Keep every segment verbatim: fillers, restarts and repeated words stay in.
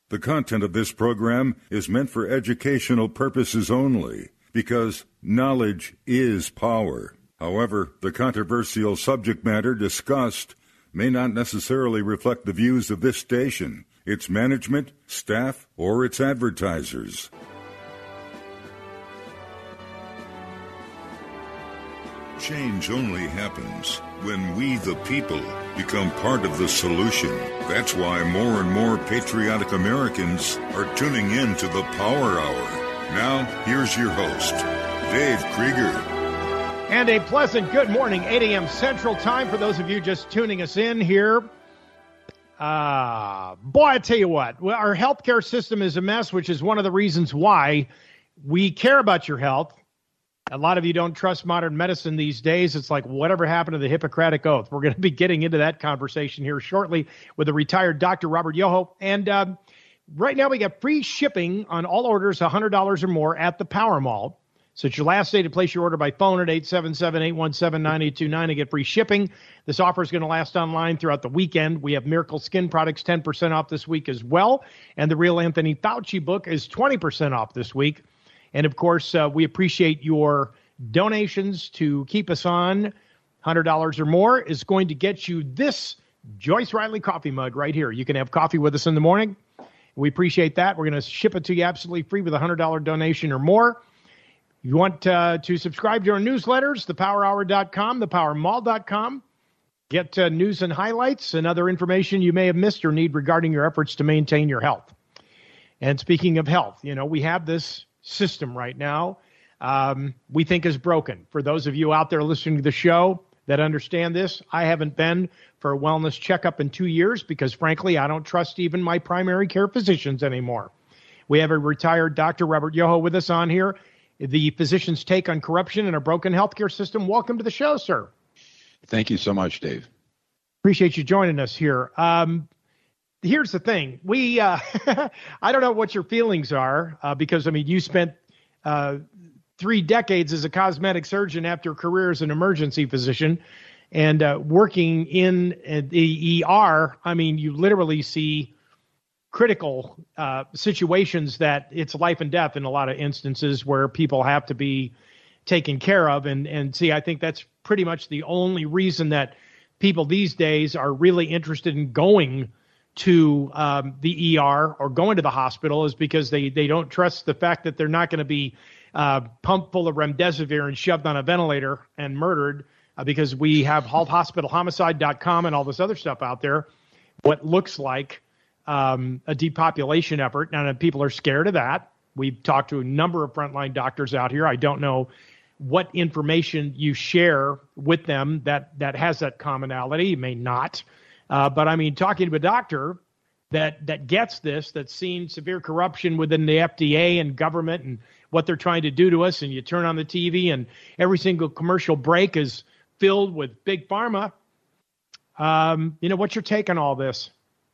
The content of this program is meant for educational purposes only, because knowledge is power. However, the controversial subject matter discussed may not necessarily reflect the views of this station, its management, staff, or its advertisers. Change only happens when we, the people, become part of the solution. That's why more and more patriotic Americans are tuning in to the Power Hour. Now, here's your host, Dave Krieger. And a pleasant good morning, eight a.m. Central Time for those of you just tuning us in here. Uh, boy, I tell you what, our healthcare system is a mess, which is one of the reasons why we care about your health. A lot of you don't trust modern medicine these days. It's like whatever happened to the Hippocratic Oath. We're going to be getting into that conversation here shortly with the retired Doctor Robert Yoho. And um, right now we got free shipping on all orders one hundred dollars or more at the Power Mall. So it's your last day to place your order by phone at eight seven seven, eight one seven, nine eight two nine to get free shipping. This offer is going to last online throughout the weekend. We have Miracle Skin Products ten percent off this week as well. And the Real Anthony Fauci book is twenty percent off this week. And, of course, uh, we appreciate your donations to keep us on. one hundred dollars or more is going to get you this Joyce Riley coffee mug right here. You can have coffee with us in the morning. We appreciate that. We're going to ship it to you absolutely free with a one hundred dollars donation or more. If you want uh, to subscribe to our newsletters, the power hour dot com, the power mall dot com, get uh, news and highlights and other information you may have missed or need regarding your efforts to maintain your health. And speaking of health, you know, we have this system right now um, we think is broken. For those of you out there listening to the show that understand this, I haven't been for a wellness checkup in two years because, frankly, I don't trust even my primary care physicians anymore. We have a retired Doctor Robert Yoho with us on here, the physician's take on corruption in a broken healthcare system. Welcome to the show, sir. Thank you so much, Dave. Appreciate you joining us here. Um, Here's the thing. We, uh, I don't know what your feelings are uh, because, I mean, you spent uh, three decades as a cosmetic surgeon after a career as an emergency physician and uh, working in the E R. I mean, you literally see critical uh, situations that it's life and death in a lot of instances where people have to be taken care of. And, and see, I think that's pretty much the only reason that people these days are really interested in going to um, the E R or going to the hospital is because they, they don't trust the fact that they're not going to be uh, pumped full of remdesivir and shoved on a ventilator and murdered uh, because we have halt hospital homicide dot com and all this other stuff out there, what looks like um, a depopulation effort. Now, people are scared of that. We've talked to a number of frontline doctors out here. I don't know what information you share with them that, that has that commonality. You may not. Uh, but, I mean, talking to a doctor that that gets this, that's seen severe corruption within the F D A and government and what they're trying to do to us, and you turn on the T V and every single commercial break is filled with big pharma. Um, you know, what's your take on all this?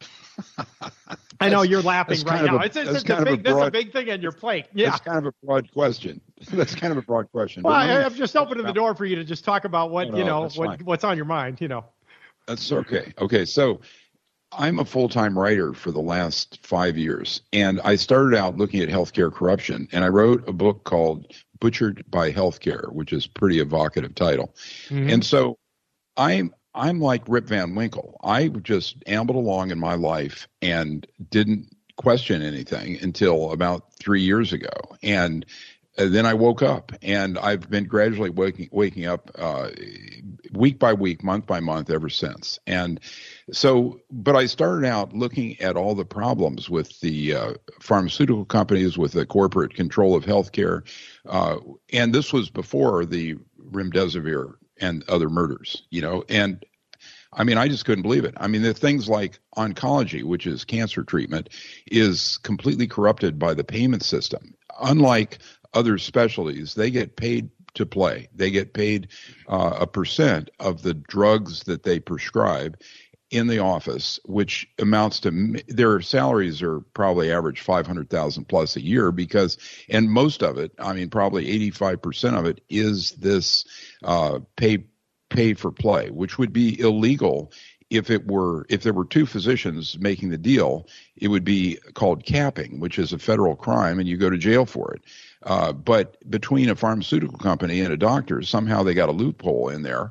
I know you're laughing right now. A, it's, it's, it's a big, a broad, that's a big thing on your plate. Yeah. That's kind of a broad question. That's kind of a broad question. Well, I, I'm just opening the door for you to just talk about what, no, you know, what, what's on your mind, you know. That's okay. Okay, so I'm a full-time writer for the last five years, and I started out looking at healthcare corruption, and I wrote a book called Butchered by Healthcare, which is a pretty evocative title. Mm-hmm. And so I'm I'm like Rip Van Winkle. I just ambled along in my life and didn't question anything until about three years ago, and Uh, then I woke up, and I've been gradually waking waking up uh, week by week, month by month ever since. And so, but I started out looking at all the problems with the uh, pharmaceutical companies, with the corporate control of healthcare, uh, and this was before the remdesivir and other murders, you know. And I mean, I just couldn't believe it. I mean, the things like oncology, which is cancer treatment, is completely corrupted by the payment system. Unlike other specialties, they get paid to play. They get paid uh, a percent of the drugs that they prescribe in the office, which amounts to their salaries are probably average five hundred thousand plus a year because, and most of it, I mean, probably eighty-five percent of it is this uh, pay pay for play, which would be illegal if it were if there were two physicians making the deal, it would be called capping, which is a federal crime, and you go to jail for it. Uh, but between a pharmaceutical company and a doctor, somehow they got a loophole in there,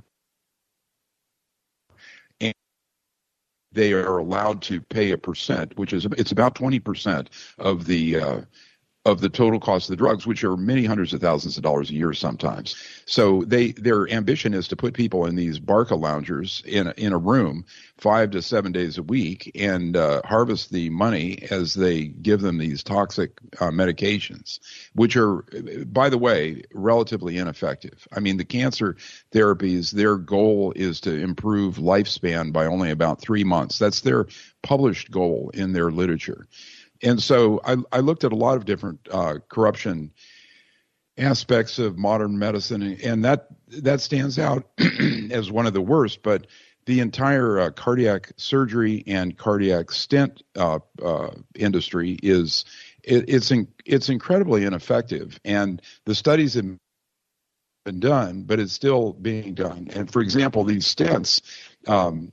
and they are allowed to pay a percent, which is it's about twenty percent of the uh, of the total cost of the drugs, which are many hundreds of thousands of dollars a year sometimes. So they their ambition is to put people in these Barca loungers in a, in a room five to seven days a week and uh, harvest the money as they give them these toxic uh, medications, which are, by the way, relatively ineffective. I mean, the cancer therapies, their goal is to improve lifespan by only about three months. That's their published goal in their literature. And so I, I looked at a lot of different uh, corruption aspects of modern medicine, and that that stands out as one of the worst. But the entire uh, cardiac surgery and cardiac stent uh, uh, industry is it, it's in, it's incredibly ineffective, and the studies have been done, but it's still being done. And for example, these stents, um,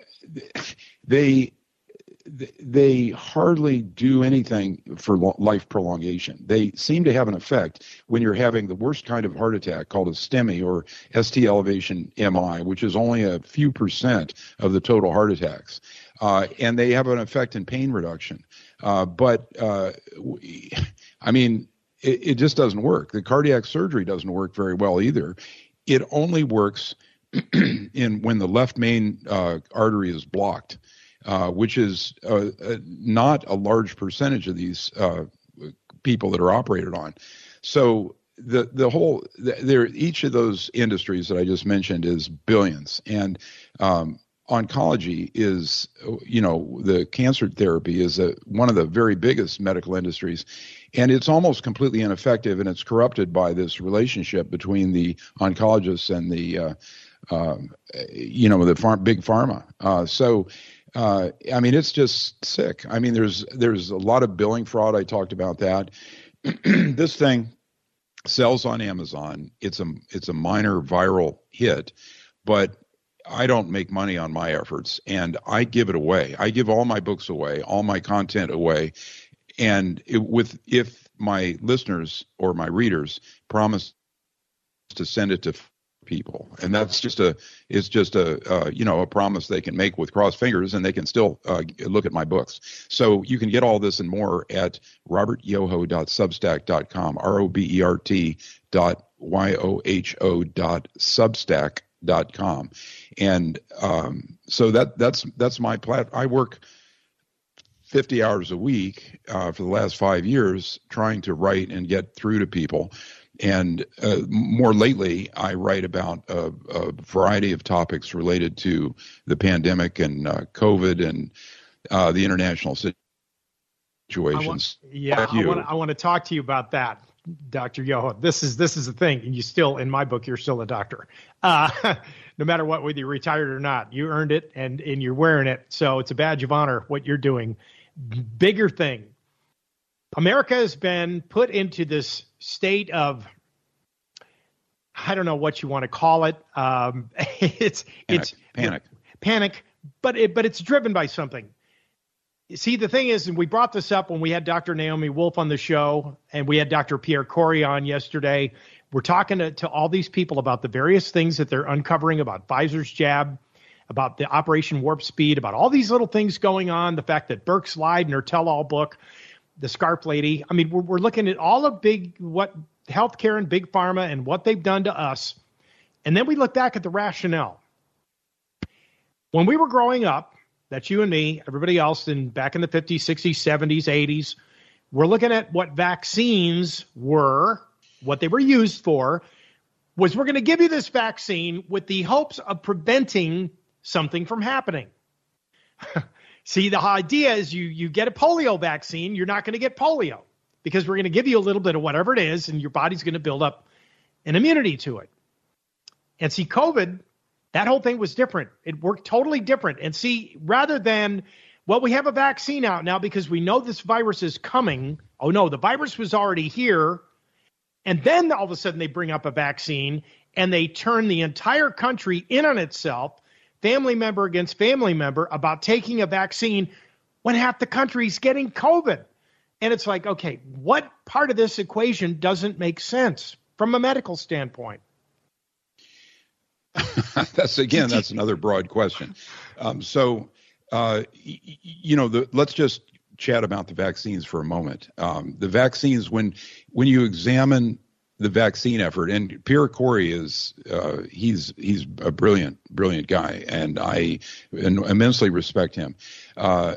they. They hardly do anything for life prolongation. They seem to have an effect when you're having the worst kind of heart attack called a STEMI or S T elevation M I, which is only a few percent of the total heart attacks. Uh, and they have an effect in pain reduction. Uh, but, uh, we, I mean, it, it just doesn't work. The cardiac surgery doesn't work very well either. It only works in when the left main uh, artery is blocked. Uh, which is uh, uh, not a large percentage of these uh, people that are operated on. So the the whole there each of those industries that I just mentioned is billions, and um, oncology is, you know, the cancer therapy is a, one of the very biggest medical industries, and it's almost completely ineffective, and it's corrupted by this relationship between the oncologists and the uh, uh, you know the farm, big pharma. Uh, so. Uh, I mean, it's just sick. I mean, there's there's a lot of billing fraud. I talked about that. This thing sells on Amazon. It's a it's a minor viral hit, but I don't make money on my efforts, and I give it away. I give all my books away, all my content away, and it, with if my listeners or my readers promise to send it to people, and that's just a it's just a uh, you know a promise they can make with crossed fingers, and they can still uh, look at my books. So you can get all this and more at robert yoho dot substack dot com, R O B E R T dot Y O H O dot substack dot com, and um, so that that's that's my plat. I work fifty hours a week uh, for the last five years trying to write and get through to people. And uh, more lately, I write about a, a variety of topics related to the pandemic and uh, COVID and uh, the international situations. I want, yeah, I want, I want to talk to you about that, Doctor Yoho. This is this is the thing, and you still, in my book, you're still a doctor. Uh, no matter what, whether you're retired or not, you earned it, and and you're wearing it. So it's a badge of honor what you're doing. Bigger thing. America has been put into this state of, I don't know what you want to call it. Um, it's panic, it's panic, panic, but it, but it's driven by something. See, the thing is, and we brought this up when we had Doctor Naomi Wolf on the show, and we had Doctor Pierre Corey on yesterday. We're talking to, to all these people about the various things that they're uncovering about Pfizer's jab, about the Operation Warp Speed, about all these little things going on, the fact that Burke's lied in her tell-all book, the Scarf Lady. I mean, we're, we're looking at all of big, what healthcare and big pharma and what they've done to us. And then we look back at the rationale. When we were growing up, that's you and me, everybody else in back in the fifties, sixties, seventies, eighties, we're looking at what vaccines were, what they were used for, was we're going to give you this vaccine with the hopes of preventing something from happening. See, the idea is you you get a polio vaccine, you're not going to get polio because we're going to give you a little bit of whatever it is, and your body's going to build up an immunity to it. And see, COVID, that whole thing was different. It worked totally different. And see, rather than, well, we have a vaccine out now because we know this virus is coming. Oh, no, the virus was already here. And then all of a sudden they bring up a vaccine and they turn the entire country in on itself, family member against family member about taking a vaccine when half the country's getting COVID. And it's like, okay, what part of this equation doesn't make sense from a medical standpoint? that's again, that's another broad question. Um, so, uh, y- you know, the, let's just chat about the vaccines for a moment. Um, the vaccines, when when you examine the vaccine effort, and Pierre Corey is uh, he's he's a brilliant, brilliant guy, and I immensely respect him. Uh,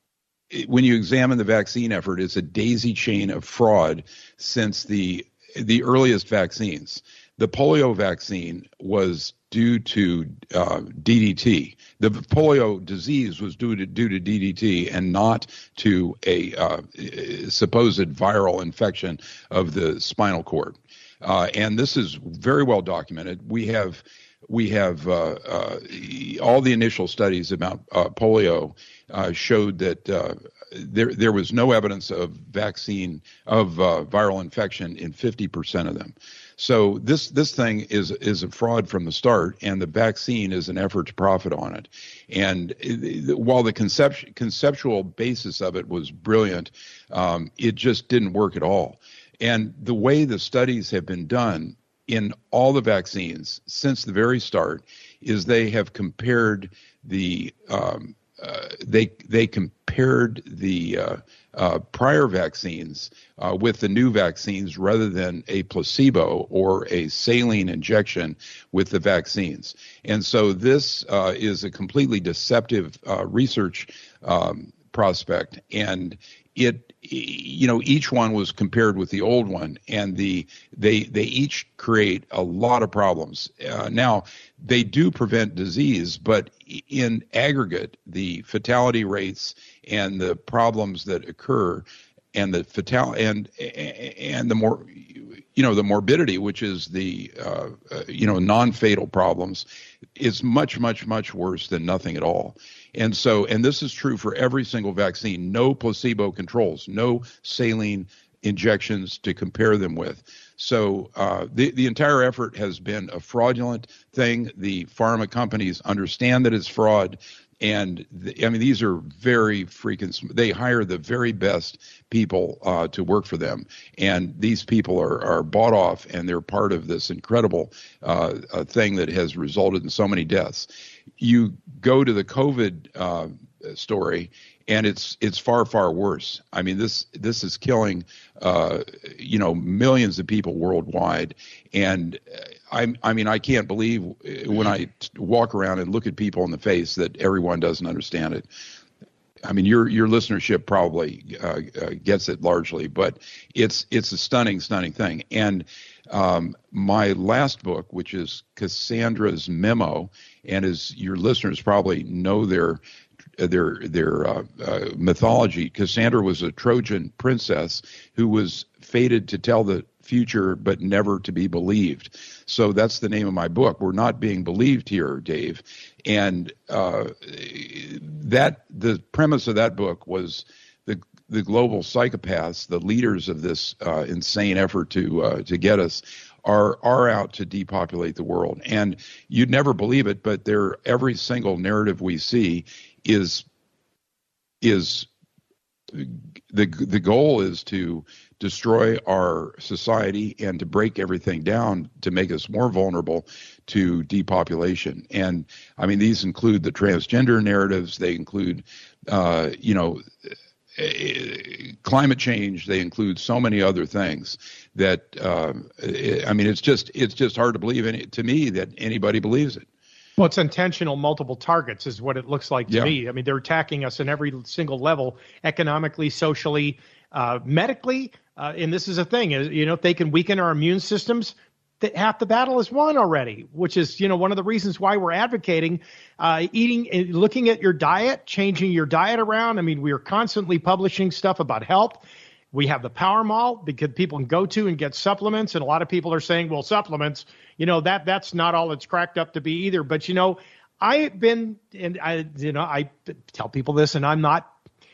when you examine the vaccine effort, it's a daisy chain of fraud since the the earliest vaccines. The polio vaccine was due to uh, D D T. The polio disease was due to due to D D T and not to a uh, supposed viral infection of the spinal cord. Uh, and this is very well documented. We have we have uh, uh, all the initial studies about uh, polio uh, showed that uh, there there was no evidence of vaccine of uh, viral infection in fifty percent of them. So this this thing is is a fraud from the start, and the vaccine is an effort to profit on it. And it, while the concept, conceptual basis of it was brilliant, um, it just didn't work at all. And the way the studies have been done in all the vaccines since the very start is they have compared the um, uh, they they compared the uh, uh, prior vaccines uh, with the new vaccines rather than a placebo or a saline injection with the vaccines. And so this uh, is a completely deceptive uh, research um, prospect, and it, you know, each one was compared with the old one, and the they they each create a lot of problems. Uh, now, they do prevent disease, but in aggregate, the fatality rates and the problems that occur, and the fatal and and the more, you know, the morbidity, which is the uh, uh, you know non-fatal problems, is much much much worse than nothing at all. And so, and this is true for every single vaccine, no placebo controls, no saline injections to compare them with. So uh, the, the entire effort has been a fraudulent thing. The pharma companies understand that it's fraud. And the, I mean, these are very freaking, they hire the very best people uh, to work for them. And these people are, are bought off, and they're part of this incredible uh, uh, thing that has resulted in so many deaths. You go to the COVID uh, story, and it's it's far, far worse. I mean, this this is killing, uh, you know, millions of people worldwide. And I, I mean, I can't believe when I walk around and look at people in the face that everyone doesn't understand it. I mean, your your listenership probably uh, uh, gets it largely, but it's it's a stunning, stunning thing. And um, my last book, which is Cassandra's Memo, and as your listeners probably know their their their uh, uh, mythology, Cassandra was a Trojan princess who was fated to tell the future but never to be believed. So that's the name of my book. We're not being believed here, Dave. And uh, that the premise of that book was the the global psychopaths, the leaders of this uh, insane effort to uh, to get us, are are out to depopulate the world. And you'd never believe it, but they're, every single narrative we see is is the the goal is to destroy our society and to break everything down to make us more vulnerable to depopulation. And I mean, these include the transgender narratives. They include, uh, you know, climate change. They include so many other things that, uh, I mean, it's just it's just hard to believe any, to me that anybody believes it. Well, it's intentional multiple targets is what it looks like to yeah. me. I mean, they're attacking us in every single level, economically, socially, uh, medically. Uh, and this is a thing, is, you know, if they can weaken our immune systems, that half the battle is won already, which is, you know, one of the reasons why we're advocating uh, eating, looking at your diet, changing your diet around. I mean, we are constantly publishing stuff about health. We have the Power Mall because people can go to and get supplements. And a lot of people are saying, well, supplements, you know, that that's not all it's cracked up to be either. But, you know, I've been, and I, you know, I tell people this, and I'm not,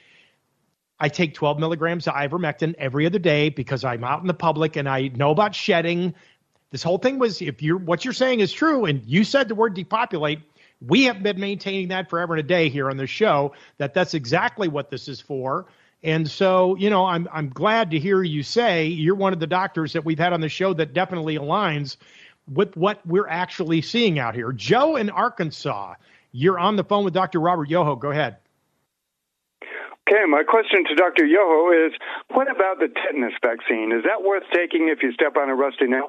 I take twelve milligrams of ivermectin every other day because I'm out in the public and I know about shedding. This whole thing was, if you're, what you're saying is true, and you said the word depopulate, We have been maintaining that forever and a day here on the show, that that's exactly what this is for. And so, you know, I'm I'm glad to hear you say you're one of the doctors that we've had on the show that definitely aligns with what we're actually seeing out here. Joe in Arkansas, you're on the phone with Doctor Robert Yoho. Go ahead. Okay, my question to Doctor Yoho is, what about the tetanus vaccine? Is that worth taking if you step on a rusty nail?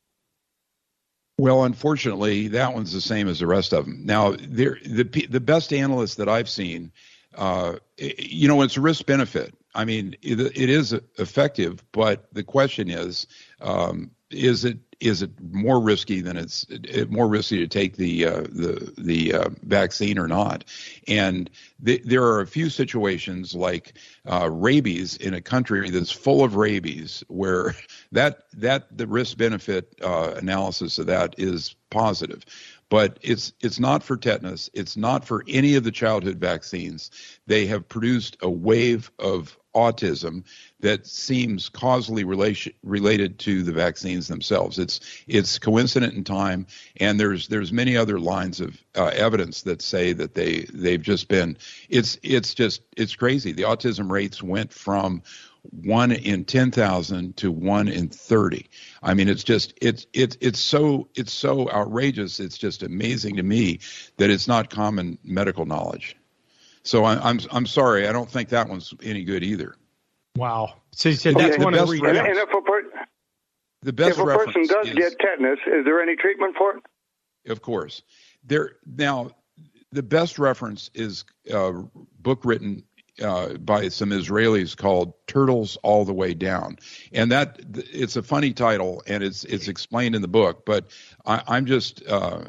Well, unfortunately, that one's the same as the rest of them. Now, the the best analysts that I've seen, uh, you know, it's a risk benefit. I mean, it, it is effective, but the question is, um, is it is it more risky than it's it, more risky to take the uh, the the uh, vaccine or not? And th- there are a few situations like uh, rabies in a country that's full of rabies, where that that the risk benefit uh, analysis of that is positive. But it's it's not for tetanus. It's not for any of the childhood vaccines. They have produced a wave of autism that seems causally relation, related to the vaccines themselves. It's it's coincident in time, and there's there's many other lines of uh, evidence that say that they they've just been. It's it's just it's crazy. The autism rates went from one in ten thousand to one in thirty. I mean, it's just it's it's it's so it's so outrageous. It's just amazing to me that it's not common medical knowledge. So I, I'm I'm sorry, I don't think that one's any good either. Wow. So you said that's okay. one of the and, and if a, per- the best if a person does is, get tetanus, is there any treatment for it? Of course. There now, the best reference is a book written uh, by some Israelis called "Turtles All the Way Down," and that it's a funny title, and it's it's explained in the book. But I, I'm just. Uh,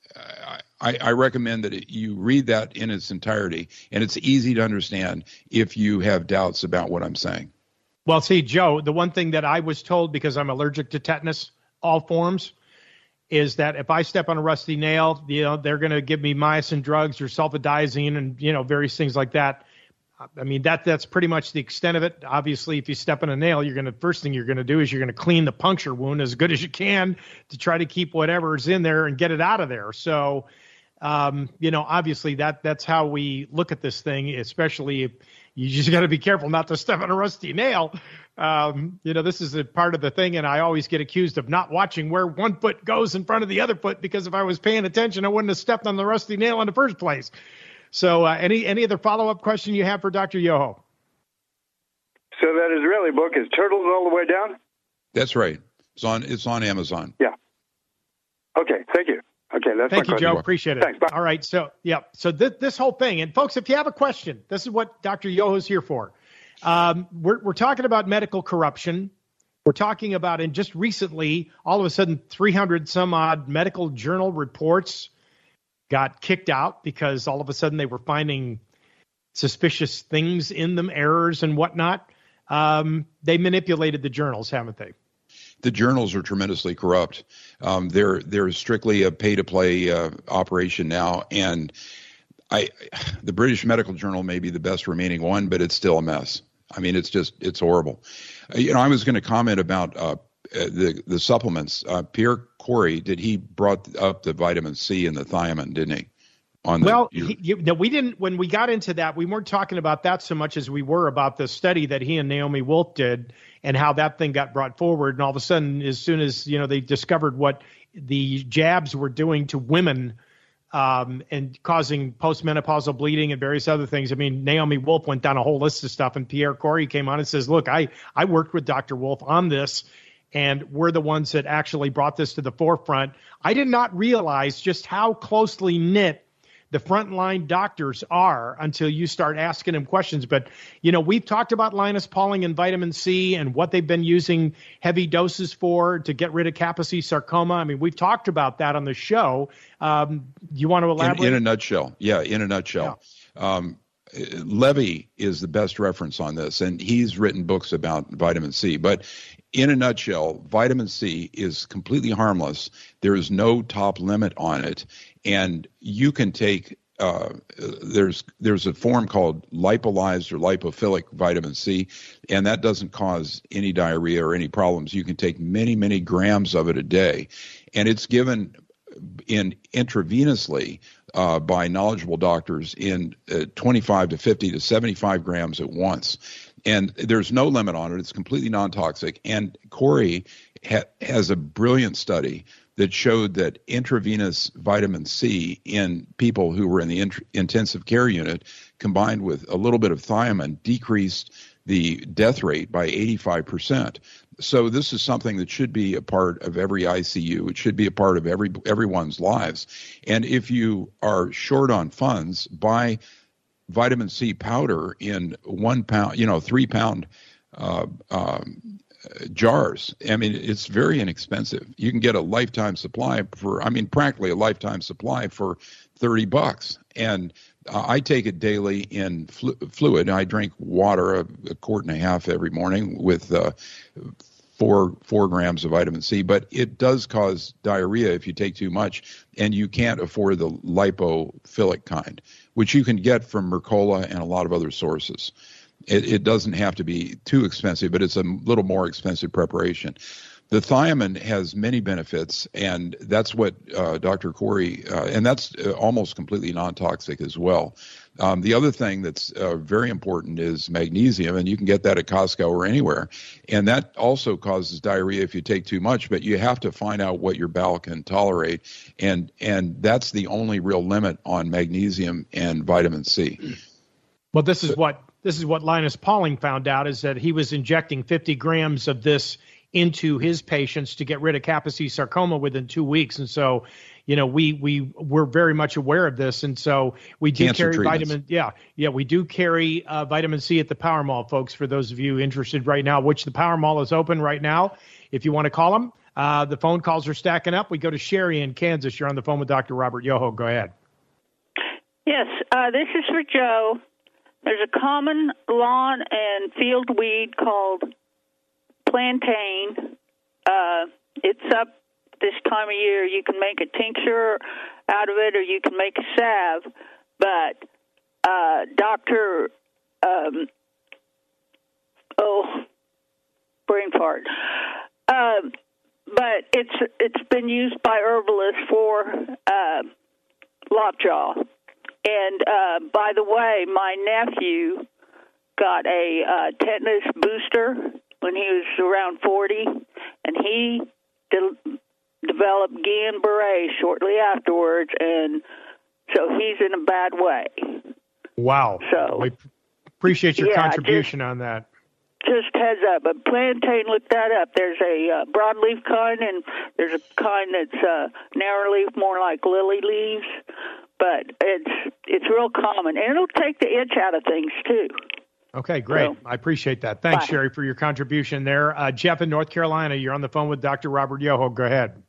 I, I recommend that it, you read that in its entirety, and it's easy to understand if you have doubts about what I'm saying. Well, see, Joe, the one thing that I was told, because I'm allergic to tetanus, all forms, is that if I step on a rusty nail, you know, they're going to give me myosin drugs or sulfadiazine and, you know, various things like that. I mean, that that's pretty much the extent of it. Obviously, if you step on a nail, you're going to first thing you're going to do is you're going to clean the puncture wound as good as you can to try to keep whatever's in there and get it out of there. So, um, you know, obviously that that's how we look at this thing, especially if you just got to be careful not to step on a rusty nail. Um, you know, this is a part of the thing, and I always get accused of not watching where one foot goes in front of the other foot, because if I was paying attention, I wouldn't have stepped on the rusty nail in the first place. So uh, any any other follow-up question you have for Doctor Yoho? So that Israeli book is Turtles All the Way Down? That's right. It's on it's on Amazon. Yeah. Okay, thank you. Okay, that's Thank my you, question. Joe. Appreciate it. Thanks. Bye. All right. So, yeah. So th- this whole thing, and folks, if you have a question, this is what Doctor Yoho's here for. Um, we're we're talking about medical corruption. We're talking about, and just recently, all of a sudden, three hundred some odd medical journal reports got kicked out because all of a sudden they were finding suspicious things in them, errors and whatnot. Um, they manipulated the journals, haven't they? The journals are tremendously corrupt. Um, they're they're strictly a pay-to-play uh, operation now, and I, the British Medical Journal may be the best remaining one, but it's still a mess. I mean, it's just it's horrible. Uh, you know, I was going to comment about uh, the the supplements. Uh, Pierre Corey, did he brought up the vitamin C and the thiamine, didn't he? On the, well, he, you, no, we didn't. When we got into that, we weren't talking about that so much as we were about the study that he and Naomi Wolf did, and how that thing got brought forward. And all of a sudden, as soon as you know they discovered what the jabs were doing to women um, and causing postmenopausal bleeding and various other things, I mean, Naomi Wolf went down a whole list of stuff, and Pierre Corey came on and says, "Look, I I worked with Doctor Wolf on this." And we're the ones that actually brought this to the forefront. I did not realize just how closely knit the frontline doctors are until you start asking them questions. But, you know, we've talked about Linus Pauling and vitamin C and what they've been using heavy doses for to get rid of Kaposi sarcoma. I mean, we've talked about that on the show. Um, do you want to elaborate? In, in a nutshell. Yeah, in a nutshell. Yeah. Um, Levy is the best reference on this, and he's written books about vitamin C. But in a nutshell, vitamin C is completely harmless. There is no top limit on it, and you can take uh, there's there's a form called lipolyzed or lipophilic vitamin C, and that doesn't cause any diarrhea or any problems. You can take many many grams of it a day, and it's given in intravenously uh, by knowledgeable doctors in uh, twenty-five to fifty to seventy-five grams at once. And there's no limit on it. It's completely non-toxic. And Corey ha- has a brilliant study that showed that intravenous vitamin C in people who were in the int- intensive care unit combined with a little bit of thiamine decreased the death rate by eighty-five percent. So this is something that should be a part of every I C U. It should be a part of every everyone's lives. And if you are short on funds, buy vitamin C powder in one pound, you know, three pound uh, um, jars. I mean, it's very inexpensive. You can get a lifetime supply for, I mean, practically a lifetime supply for thirty bucks. And uh, I take it daily in flu- fluid. I drink water, a, a quart and a half every morning with uh, four four grams of vitamin C. But it does cause diarrhea if you take too much, and you can't afford the lipophilic kind, which you can get from Mercola and a lot of other sources. It, it doesn't have to be too expensive, but it's a little more expensive preparation. The thiamine has many benefits, and that's what uh, Doctor Corey, uh, and that's uh, almost completely non-toxic as well. Um, the other thing that's uh, very important is magnesium, and you can get that at Costco or anywhere. And that also causes diarrhea if you take too much, but you have to find out what your bowel can tolerate. And, and that's the only real limit on magnesium and vitamin C. Well, this is what this is what Linus Pauling found out, is that he was injecting fifty grams of this into his patients to get rid of Kaposi sarcoma within two weeks. And so, you know, we, we we're very much aware of this. And so we do Cancer carry treatments. vitamin. Yeah. Yeah. We do carry uh, vitamin C at the Power Mall, folks, for those of you interested right now, which the Power Mall is open right now. If you want to call them, uh, the phone calls are stacking up. We go to Sherry in Kansas. You're on the phone with Doctor Robert Yoho. Go ahead. Yes. Uh, this is for Joe. There's a common lawn and field weed called plantain. Uh, it's up this time of year. You can make a tincture out of it, or you can make a salve. But uh, Doctor Um, oh, brain fart. Uh, but it's it's been used by herbalists for uh, lockjaw. And uh, by the way, my nephew got a uh, tetanus booster when he was around forty, and he de- developed Guillain-Barré shortly afterwards, and so he's in a bad way. Wow. So we appreciate your yeah, contribution just, on that. Just heads up. But plantain, look that up. There's a uh, broadleaf kind, and there's a kind that's uh, narrow leaf, more like lily leaves. But it's it's real common, and it'll take the itch out of things, too. Okay, great. So, I appreciate that. Thanks, bye. Sherry, for your contribution there. Uh, Jeff in North Carolina, you're on the phone with Doctor Robert Yoho. Go ahead.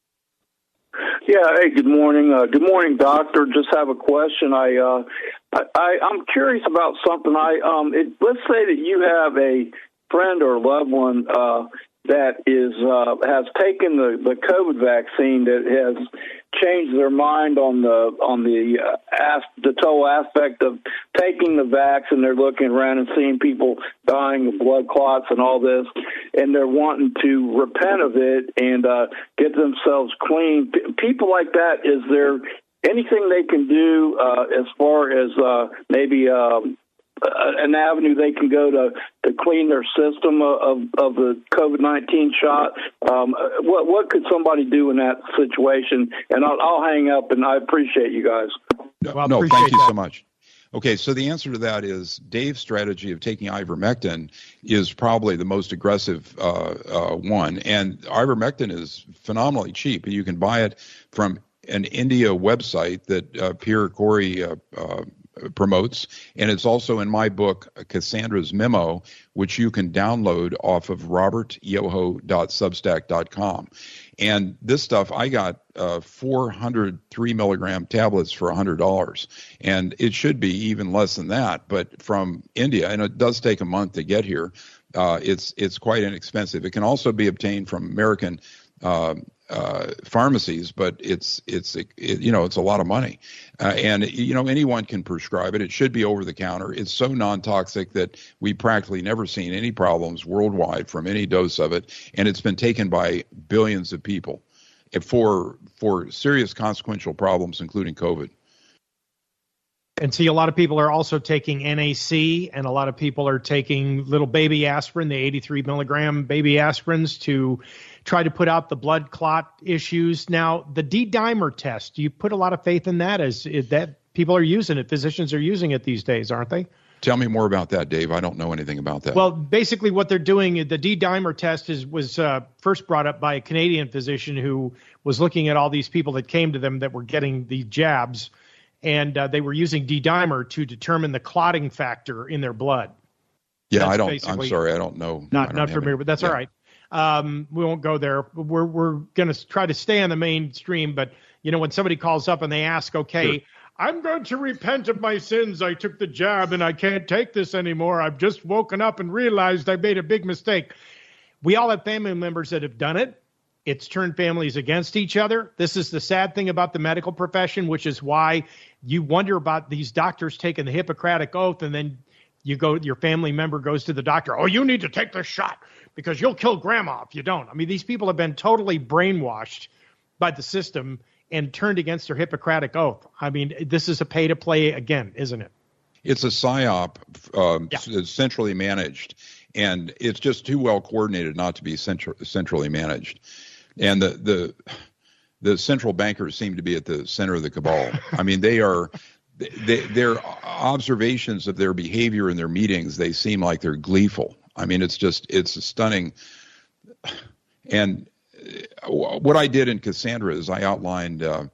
Yeah, hey, good morning. Uh, good morning, doctor. Just have a question. I, uh, I, I, I'm curious about something. I, um, it, let's say that you have a friend or loved one uh, that is uh, has taken the, the COVID vaccine, that has changed their mind on the on the uh, as, the total aspect of taking the vax, and they're looking around and seeing people dying of blood clots and all this, and they're wanting to repent of it and uh, get themselves clean. P- people like that, is there anything they can do uh, as far as uh, maybe um, an avenue they can go to, to clean their system of, of the COVID nineteen shot? Um, what what could somebody do in that situation? And I'll, I'll hang up, and I appreciate you guys. Well, no, appreciate thank you that. so much. Okay, so the answer to that is Dave's strategy of taking ivermectin is probably the most aggressive uh, uh, one. And ivermectin is phenomenally cheap. You can buy it from an India website that uh, Pierre Corey uh, uh, promotes, and it's also in my book, Cassandra's Memo, which you can download off of robert yoho dot substack dot com. And this stuff, I got uh, four hundred three milligram tablets for one hundred dollars, and it should be even less than that, but from India, and it does take a month to get here. Uh, it's it's quite inexpensive. It can also be obtained from American uh, uh, pharmacies, but it's it's it, you know it's a lot of money, uh, and you know anyone can prescribe it. It should be over the counter. It's so non-toxic that we practically never seen any problems worldwide from any dose of it, and it's been taken by billions of people. for for serious consequential problems, including COVID. And see, a lot of people are also taking N A C, and a lot of people are taking little baby aspirin, the eighty-three milligram baby aspirins, to try to put out the blood clot issues. Now, the D-dimer test, do you put a lot of faith in that? As is that people are using it, physicians are using it these days, aren't they? Tell me more about that, Dave. I don't know anything about that. Well, basically what they're doing, the D-dimer test is was uh, first brought up by a Canadian physician who was looking at all these people that came to them that were getting the jabs, and uh, they were using D-dimer to determine the clotting factor in their blood. Yeah, that's I don't. I'm sorry, I don't know. Not don't not familiar, but that's yeah. all right. Um, we won't go there. We're we're going to try to stay on the mainstream. But you know, when somebody calls up and they ask, okay, sure. I'm going to repent of my sins. I took the jab and I can't take this anymore. I've just woken up and realized I made a big mistake. We all have family members that have done it. It's turned families against each other. This is the sad thing about the medical profession, which is why you wonder about these doctors taking the Hippocratic Oath, and then you go, your family member goes to the doctor. Oh, you need to take this shot because you'll kill grandma if you don't. I mean, these people have been totally brainwashed by the system and turned against their Hippocratic Oath. I mean, this is a pay to play again, isn't it? It's a psyop, um, yeah. centrally managed, and it's just too well coordinated not to be central, centrally managed. And the, the the central bankers seem to be at the center of the cabal. I mean, they are they, their observations of their behavior in their meetings, they seem like they're gleeful. I mean, it's just it's stunning. And what I did in Cassandra is I outlined uh,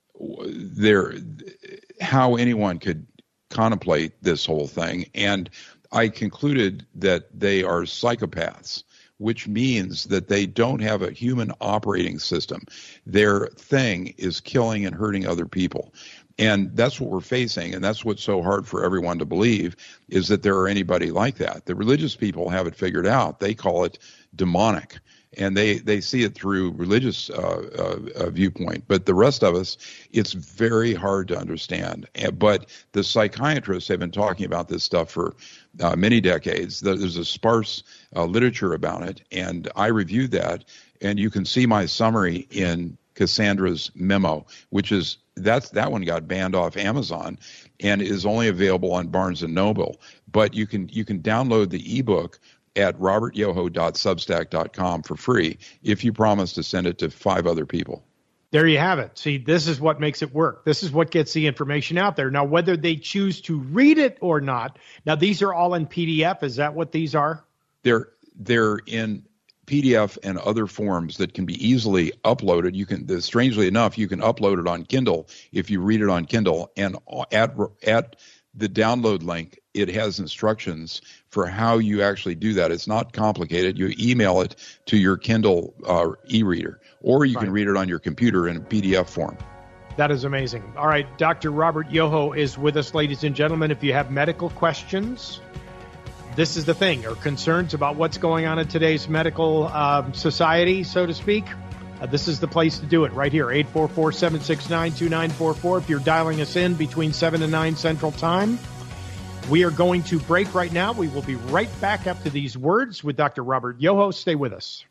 their how anyone could contemplate this whole thing, and I concluded that they are psychopaths, which means that they don't have a human operating system. Their thing is killing and hurting other people. And that's what we're facing, and that's what's so hard for everyone to believe, is that there are anybody like that. The religious people have it figured out. They call it demonic, and they, they see it through religious uh, uh, viewpoint. But the rest of us, it's very hard to understand. But the psychiatrists have been talking about this stuff for uh, many decades. There's a sparse uh, literature about it, and I reviewed that, and you can see my summary in Cassandra's memo, which is that's that one got banned off Amazon and is only available on Barnes and Noble. But you can you can download the ebook at robert yoho dot substack dot com for free if you promise to send it to five other people. There you have it. See, this is what makes it work. This is what gets the information out there. Now, whether they choose to read it or not, now these are all in P D F. Is that what these are? They're they're in P D F and other forms that can be easily uploaded. You can, strangely enough, you can upload it on Kindle if you read it on Kindle. And at at the download link, it has instructions for how you actually do that. It's not complicated. You email it to your Kindle uh, e-reader, or you right. can read it on your computer in a P D F form. That is amazing. All right, Doctor Robert Yoho is with us, ladies and gentlemen. If you have medical questions, this is the thing, or concerns about what's going on in today's medical um, society, so to speak, uh, this is the place to do it right here, eight four four, seven six nine, two nine four four. If you're dialing us in between seven and nine Central Time, we are going to break right now. We will be right back after these words with Doctor Robert Yoho. Stay with us.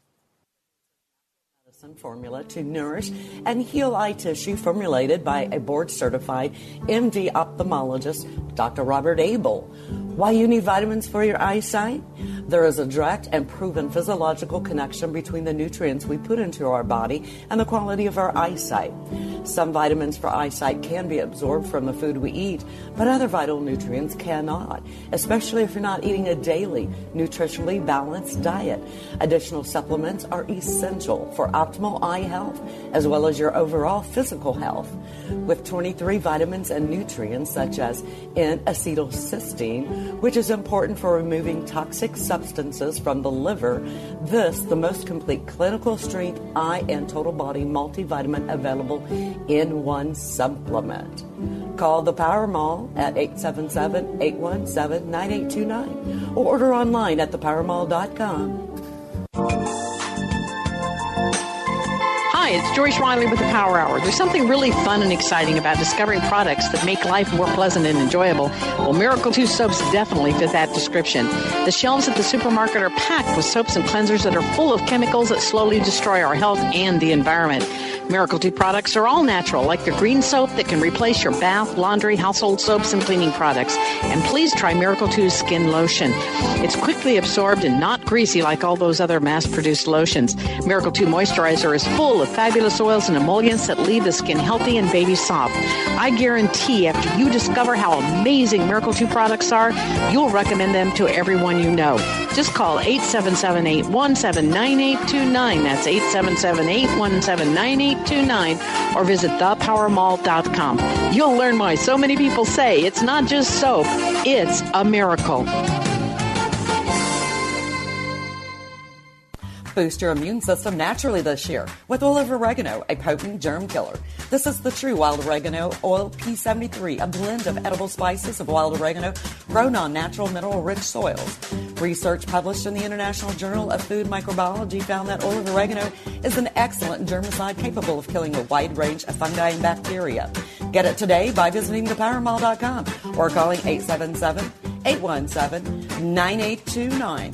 Formula to nourish and heal eye tissue, formulated by a board-certified M D ophthalmologist, Doctor Robert Abel. Why you need vitamins for your eyesight? There is a direct and proven physiological connection between the nutrients we put into our body and the quality of our eyesight. Some vitamins for eyesight can be absorbed from the food we eat, but other vital nutrients cannot, especially if you're not eating a daily, nutritionally balanced diet. Additional supplements are essential for optimal eye health, as well as your overall physical health. With twenty-three vitamins and nutrients such as N-acetylcysteine, which is important for removing toxic substances from the liver, this, the most complete clinical strength eye and total body multivitamin available in one supplement. Call the Power Mall at eight seven seven, eight one seven, nine eight two nine or order online at the power mall dot com. Hi, Hi, it's Joyce Riley with the Power Hour. There's something really fun and exciting about discovering products that make life more pleasant and enjoyable. Well, Miracle two soaps definitely fit that description. The shelves at the supermarket are packed with soaps and cleansers that are full of chemicals that slowly destroy our health and the environment. Miracle two products are all natural, like the green soap that can replace your bath, laundry, household soaps, and cleaning products. And please try Miracle two's Skin Lotion. It's quickly absorbed and not greasy like all those other mass-produced lotions. Miracle two Moisturizer is full of fabulous oils and emollients that leave the skin healthy and baby soft. I guarantee after you discover how amazing Miracle two products are, you'll recommend them to everyone you know. Just call eight seven seven, eight one seven, nine eight two nine. That's eight seven seven, eight one seven, nine eight two nine, or visit the power mall dot com. You'll learn why so many people say it's not just soap, it's a miracle. Boost your immune system naturally this year with oil of oregano, a potent germ killer. This is the true wild oregano oil P seventy-three, a blend of edible spices of wild oregano grown on natural mineral-rich soils. Research published in the International Journal of Food Microbiology found that oil of oregano is an excellent germicide capable of killing a wide range of fungi and bacteria. Get it today by visiting the power mall dot com or calling eight seven seven, eight one seven, nine eight two nine.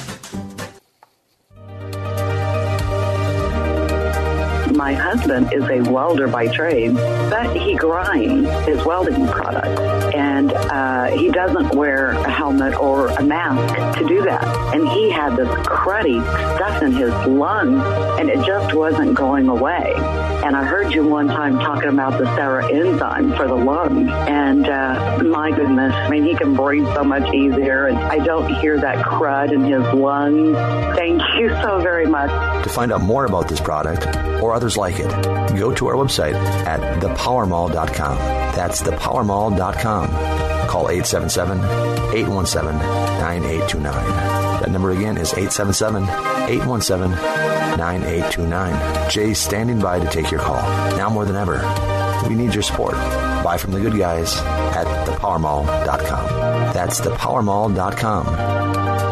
My husband is a welder by trade, but he grinds his welding products, and uh, he doesn't wear a helmet or a mask to do that. And he had this cruddy stuff in his lungs, and it just wasn't going away. And I heard you one time talking about the Sarah enzyme for the lungs, and uh, my goodness, I mean, he can breathe so much easier, and I don't hear that crud in his lungs. Thank you so very much. To find out more about this product or others like it, go to our website at the power mall dot com. That's the power mall dot com. Call eight seven seven, eight one seven, nine eight two nine. That number again is eight seven seven, eight one seven, nine eight two nine. Jay's standing by to take your call. Now more than ever, we need your support. Buy from the good guys at the power mall dot com. That's the power mall dot com.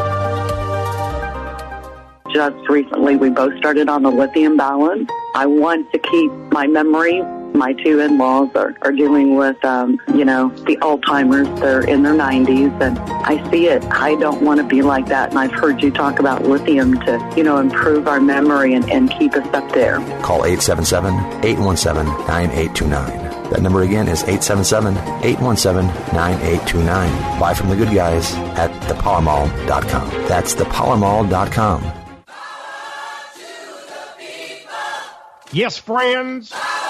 Just recently, we both started on the lithium balance. I want to keep my memory. My two in-laws are, are dealing with, um, you know, the Alzheimer's. They're in their nineties, and I see it. I don't want to be like that, and I've heard you talk about lithium to, you know, improve our memory and, and keep us up there. Call eight seven seven, eight one seven, nine eight two nine. That number again is eight seven seven, eight one seven, nine eight two nine. Buy from the good guys at the power mall dot com. That's the power mall dot com. Yes, friends.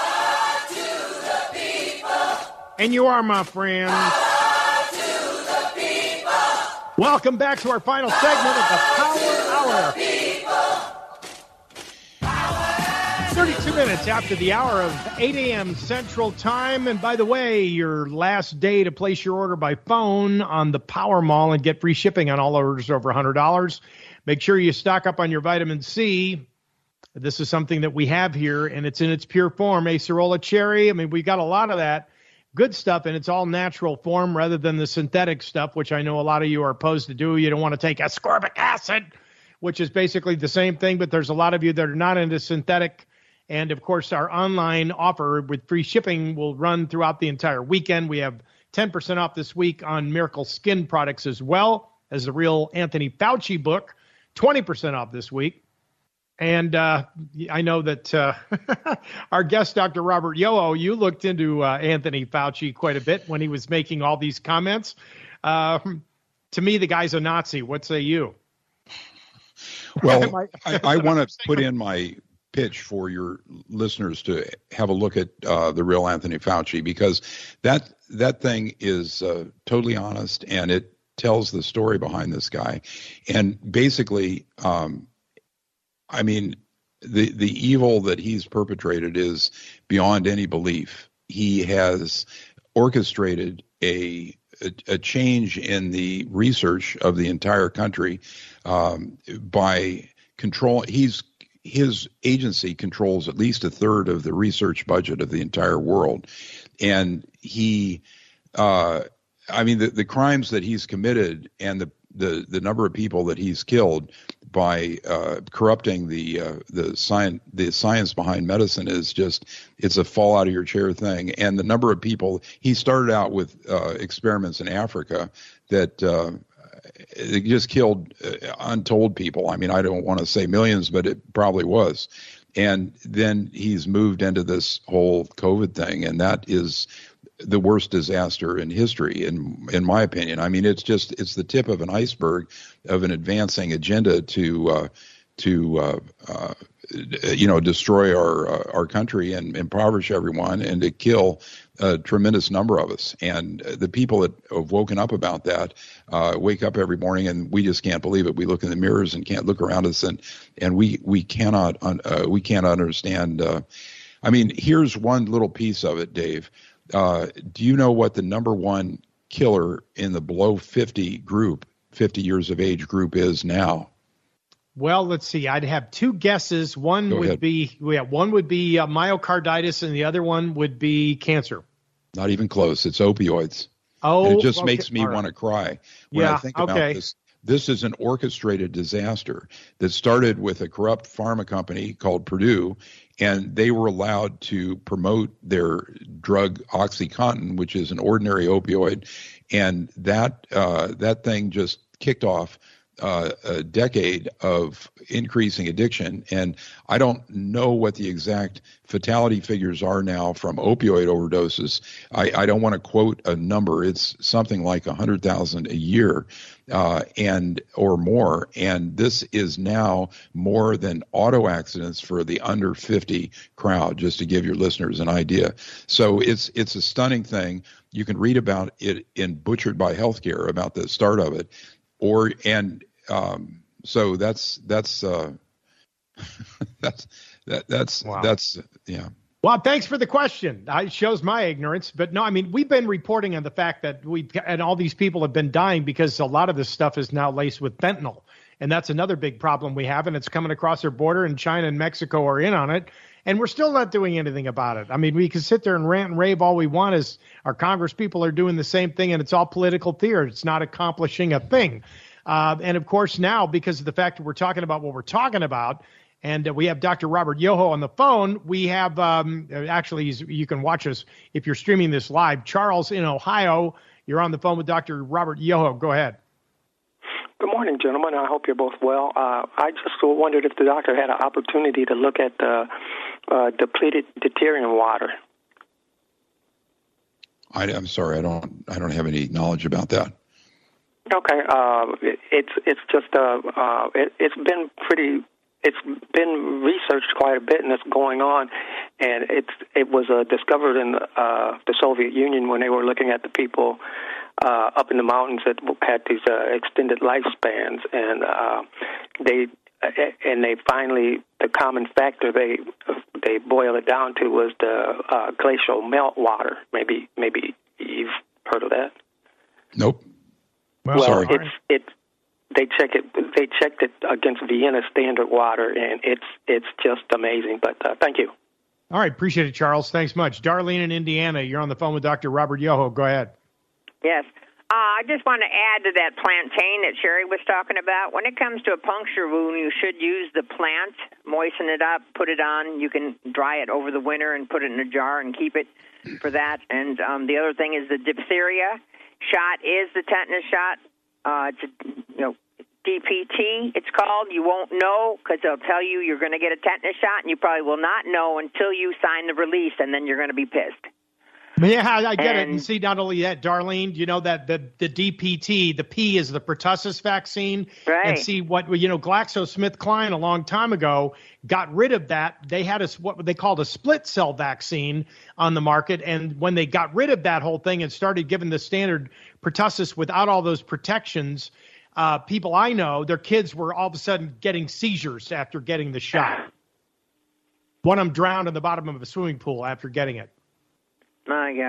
And you are my friends. Welcome back to our final segment of the Power Hour. thirty-two minutes after the hour of eight a.m. Central Time. And by the way, your last day to place your order by phone on the Power Mall and get free shipping on all orders over one hundred dollars. Make sure you stock up on your vitamin C. This is something that we have here, and it's in its pure form, acerola cherry. I mean, we got a lot of that good stuff, and it's all natural form rather than the synthetic stuff, which I know a lot of you are opposed to do. You don't want to take ascorbic acid, which is basically the same thing, but there's a lot of you that are not into synthetic. And, of course, our online offer with free shipping will run throughout the entire weekend. We have ten percent off this week on Miracle Skin products as well as the real Anthony Fauci book, twenty percent off this week. And uh, I know that uh, our guest, Doctor Robert Yoho, you looked into uh, Anthony Fauci quite a bit when he was making all these comments. Uh, to me, the guy's a Nazi. What say you? Well, I, I want to put in my pitch for your listeners to have a look at uh, the real Anthony Fauci, because that that thing is uh, totally honest, and it tells the story behind this guy. And basically, um, I mean, the the evil that he's perpetrated is beyond any belief. He has orchestrated a a, a change in the research of the entire country um, by control. He's his agency controls at least a third of the research budget of the entire world, and he, uh, I mean, the, the crimes that he's committed and the the the number of people that he's killed by uh, corrupting the uh, the science the science behind medicine is just, it's a fall out of your chair thing. And the number of people, he started out with uh, experiments in Africa that uh, it just killed uh, untold people. I mean, I don't want to say millions, but it probably was. And then he's moved into this whole COVID thing, and that is the worst disaster in history, in in my opinion. I mean, it's just, it's the tip of an iceberg of an advancing agenda to uh, to uh, uh, you know destroy our uh, our country and impoverish everyone and to kill a tremendous number of us. And the people that have woken up about that uh, wake up every morning and we just can't believe it. We look in the mirrors and can't look around us, and and we we cannot un, uh, we can't understand. Uh, I mean, here's one little piece of it, Dave. Uh, do you know what the number one killer in the below fifty group, fifty years of age group is now? Well, let's see. I'd have two guesses. One Go would ahead. be yeah, one would be uh, myocarditis, and the other one would be cancer. Not even close. It's opioids. Oh, and it just okay. makes me All right. want to cry when Yeah, I think about okay. this. This is an orchestrated disaster that started with a corrupt pharma company called Purdue, and they were allowed to promote their drug OxyContin, which is an ordinary opioid, and that uh, that thing just kicked off uh, a decade of increasing addiction. And I don't know what the exact fatality figures are now from opioid overdoses. I, I don't want to quote a number. It's something like one hundred thousand a year. Uh, and or more, and this is now more than auto accidents for the under fifty crowd. Just to give your listeners an idea, so it's it's a stunning thing. You can read about it in Butchered by Healthcare about the start of it, or and um, so that's that's uh, that's that that's Wow. that's yeah. Well, thanks for the question. It shows my ignorance. But no, I mean, we've been reporting on the fact that we and all these people have been dying because a lot of this stuff is now laced with fentanyl. And that's another big problem we have. And it's coming across our border, and China and Mexico are in on it. And we're still not doing anything about it. I mean, we can sit there and rant and rave all we want as our Congress people are doing the same thing. And it's all political theater. It's not accomplishing a thing. Uh, and of course, now, because of the fact that we're talking about what we're talking about, and uh, we have Doctor Robert Yoho on the phone. We have, um, actually, he's, you can watch us if you're streaming this live. Charles in Ohio, you're on the phone with Doctor Robert Yoho. Go ahead. Good morning, gentlemen. I hope you're both well. Uh, I just wondered if the doctor had an opportunity to look at the uh, depleted deuterium water. I, I'm sorry, I don't I don't have any knowledge about that. Okay, uh, it, it's it's just uh, uh, it, it's been pretty. It's been researched quite a bit, and it's going on. And it's it was uh, discovered in uh, the Soviet Union when they were looking at the people uh, up in the mountains that had these uh, extended lifespans, and uh, they and they finally the common factor they they boil it down to was the uh, glacial meltwater. Maybe maybe you've heard of that. Nope. Well, Well, sorry. it's it's they check it. They checked it against Vienna standard water, and it's it's just amazing. But uh, thank you. All right. Appreciate it, Charles. Thanks much. Darlene in Indiana, you're on the phone with Doctor Robert Yoho. Go ahead. Yes. Uh, I just want to add to that plantain that Sherry was talking about. When it comes to a puncture wound, you should use the plant, moisten it up, put it on. You can dry it over the winter and put it in a jar and keep it for that. And um, the other thing is the diphtheria shot is the tetanus shot. Uh, it's a, you know, D P T, it's called. You won't know because they'll tell you you're going to get a tetanus shot, and you probably will not know until you sign the release, and then you're going to be pissed. Yeah, I get And- it. And see, not only that, Darlene, you know that the, the D P T, the P is the pertussis vaccine. Right. And see what, you know, GlaxoSmithKline a long time ago got rid of that. They had a, what they called a split cell vaccine on the market. And when they got rid of that whole thing and started giving the standard pertussis without all those protections, uh, people I know, their kids were all of a sudden getting seizures after getting the shot. One of them drowned in the bottom of a swimming pool after getting it. My gosh.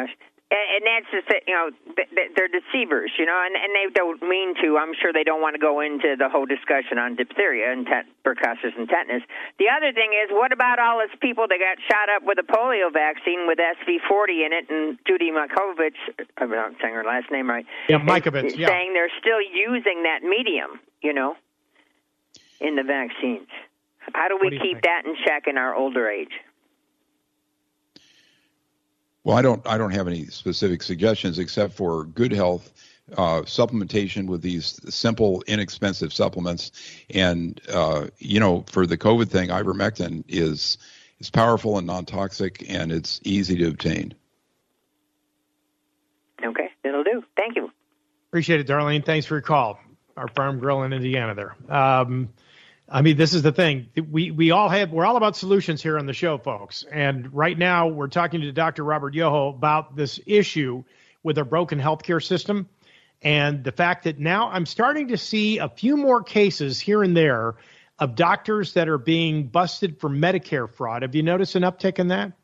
And that's just, you know, they're deceivers, you know, and, and they don't mean to. I'm sure they don't want to go into the whole discussion on diphtheria and tet- pertussis and tetanus. The other thing is, what about all those people that got shot up with a polio vaccine with S V forty in it, and Judy Mikovits, I'm not saying her last name right. Yeah, Mikovits, yeah. Saying they're still using that medium, you know, in the vaccines. How do we do keep think? that in check in our older age? Well, I don't. I don't have any specific suggestions except for good health, uh, supplementation with these simple, inexpensive supplements, and uh, you know, for the COVID thing, ivermectin is is powerful and non-toxic, and it's easy to obtain. Okay, that'll do. Thank you. Appreciate it, Darlene. Thanks for your call. Our farm grill in Indiana there. Um, I mean, this is the thing. We we all have, we're all about solutions here on the show, folks. And right now we're talking to Doctor Robert Yoho about this issue with our broken healthcare system and the fact that now I'm starting to see a few more cases here and there of doctors that are being busted for Medicare fraud. Have you noticed an uptick in that?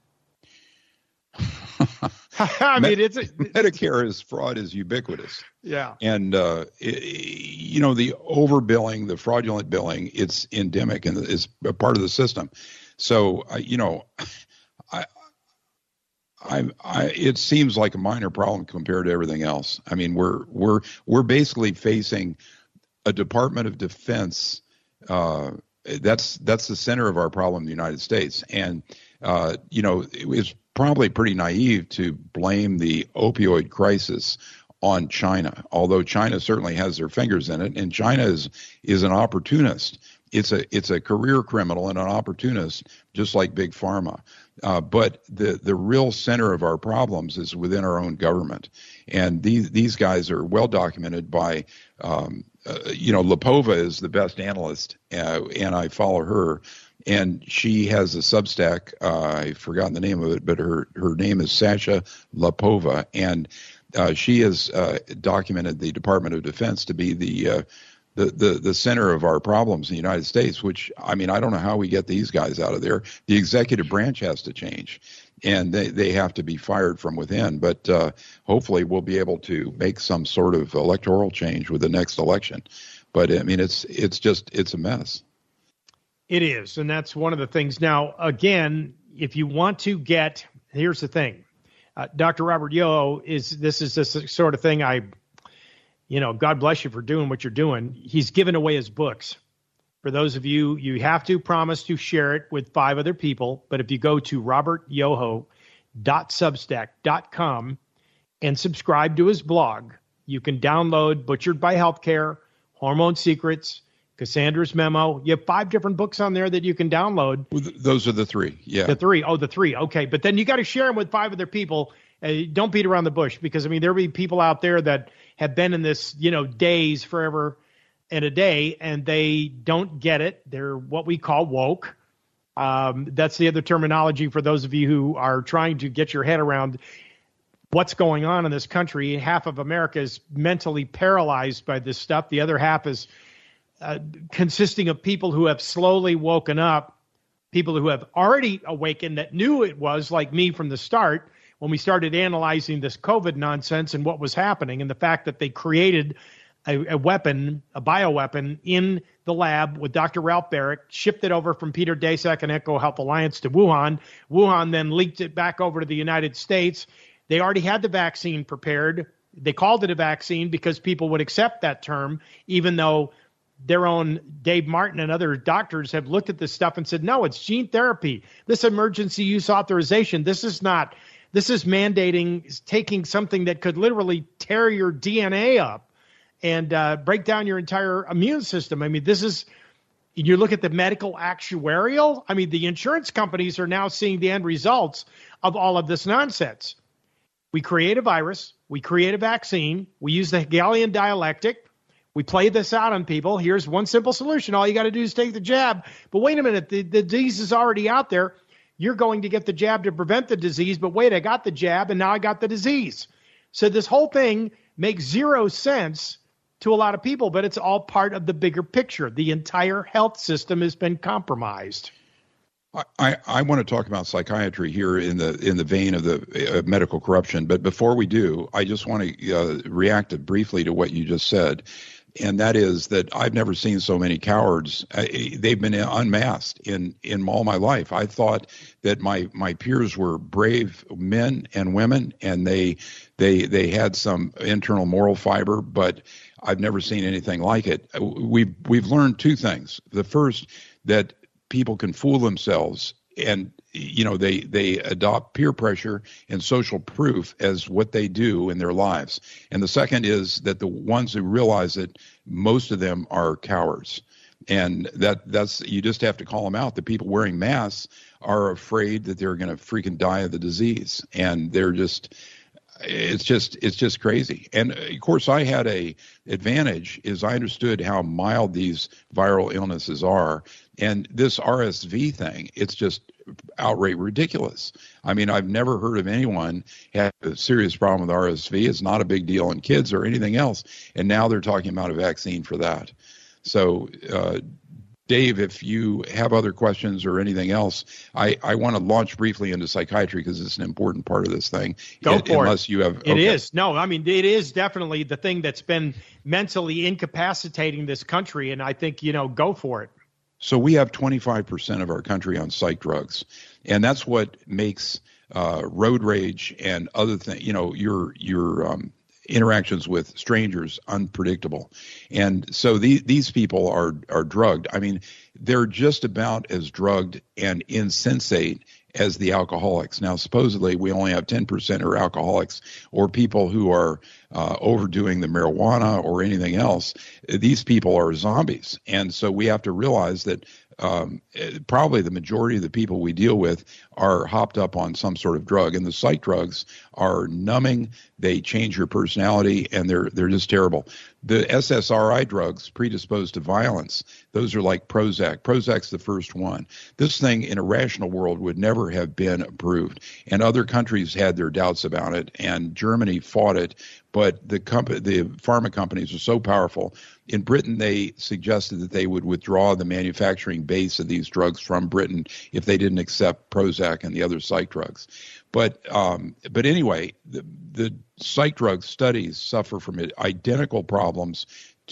I mean, it's, a, Medicare is fraud is ubiquitous. Yeah. And, uh, it, you know, the overbilling, the fraudulent billing, it's endemic and it's a part of the system. So, uh, you know, I, I, I, it seems like a minor problem compared to everything else. I mean, we're, we're, we're basically facing a Department of Defense. Uh, that's, that's the center of our problem in the United States. And, uh, you know, it was probably pretty naive to blame the opioid crisis on China, although China certainly has their fingers in it, and China is is an opportunist. It's a it's a career criminal and an opportunist, just like Big Pharma. Uh, but the the real center of our problems is within our own government, and these these guys are well documented by. Um, uh, you know, Lapova is the best analyst, uh, and I follow her. And she has a Substack. Uh, I've forgotten the name of it, but her, her name is Sasha Lapova. And uh, she has uh, documented the Department of Defense to be the, uh, the the the center of our problems in the United States, which, I mean, I don't know how we get these guys out of there. The executive branch has to change, and they, they have to be fired from within. But uh, hopefully we'll be able to make some sort of electoral change with the next election. But, I mean, it's it's just it's a mess. It is, and that's one of the things. Now, again, if you want to get, here's the thing. Uh, Doctor Robert Yoho is, this is this sort of thing I, you know, God bless you for doing what you're doing. He's given away his books. For those of you, you have to promise to share it with five other people. But if you go to robert yoho dot substack dot com and subscribe to his blog, you can download Butchered by Healthcare, Hormone Secrets, Cassandra's Memo. You have five different books on there that you can download. Those are the three. Yeah. The three. Oh, the three. Okay. But then you got to share them with five other people. Uh, don't beat around the bush, because, I mean, there'll be people out there that have been in this, you know, days forever and a day, and they don't get it. They're what we call woke. Um, that's the other terminology for those of you who are trying to get your head around what's going on in this country. Half of America is mentally paralyzed by this stuff. The other half is Uh, consisting of people who have slowly woken up, people who have already awakened that knew it was, like me from the start, when we started analyzing this COVID nonsense and what was happening, and the fact that they created a, a weapon, a bioweapon in the lab with Doctor Ralph Barrett, shipped it over from Peter Daszak and Eco Health Alliance to Wuhan. Wuhan then leaked it back over to the United States. They already had the vaccine prepared. They called it a vaccine because people would accept that term, even though their own Dave Martin and other doctors have looked at this stuff and said, no, it's gene therapy. This emergency use authorization, this is not, this is mandating taking something that could literally tear your D N A up and uh, break down your entire immune system. I mean, this is, you look at the medical actuarial, I mean, the insurance companies are now seeing the end results of all of this nonsense. We create a virus, we create a vaccine, we use the Hegelian dialectic, we play this out on people. Here's one simple solution. All you got to do is take the jab. But wait a minute, the, the disease is already out there. You're going to get the jab to prevent the disease. But wait, I got the jab, and now I got the disease. So this whole thing makes zero sense to a lot of people, but it's all part of the bigger picture. The entire health system has been compromised. I, I want to talk about psychiatry here in the in the vein of the uh, medical corruption. But before we do, I just want to uh, react briefly to what you just said. And that is that I've never seen so many cowards. Uh, they've been unmasked in, in all my life. I thought that my, my peers were brave men and women, and they they they had some internal moral fiber, but I've never seen anything like it. We've we've learned two things. The first, that people can fool themselves, and you know they they adopt peer pressure and social proof as what they do in their lives. And the second is that the ones who realize it, most of them are cowards, and that that's you just have to call them out. The people wearing masks are afraid that they're going to freaking die of the disease, and they're just it's just it's just crazy. And of course, I had a advantage is I understood how mild these viral illnesses are. And this R S V thing, it's just outright ridiculous. I mean, I've never heard of anyone had a serious problem with R S V. It's not a big deal in kids or anything else. And now they're talking about a vaccine for that. So, uh, Dave, if you have other questions or anything else, I, I want to launch briefly into psychiatry because it's an important part of this thing. Go it, for unless it. you have. It okay. is. No, I mean, it is definitely the thing that's been mentally incapacitating this country. And I think, you know, go for it. So we have twenty-five percent of our country on psych drugs, and that's what makes uh, road rage and other things, you know, your your um, interactions with strangers unpredictable. And so the, these people are are drugged. I mean, they're just about as drugged and insensate as the alcoholics. Now, supposedly, we only have ten percent are alcoholics or people who are uh, overdoing the marijuana or anything else. These people are zombies. And so we have to realize that um, probably the majority of the people we deal with are hopped up on some sort of drug. And the psych drugs are numbing. They change your personality, and they're they're just terrible. The S S R I drugs predisposed to violence, those are like Prozac. Prozac's the first one. This thing in a rational world would never have been approved. And other countries had their doubts about it, and Germany fought it. But the company, the pharma companies are so powerful. In Britain, they suggested that they would withdraw the manufacturing base of these drugs from Britain if they didn't accept Prozac and the other psych drugs. But um, but anyway, the, the psych drug studies suffer from identical problems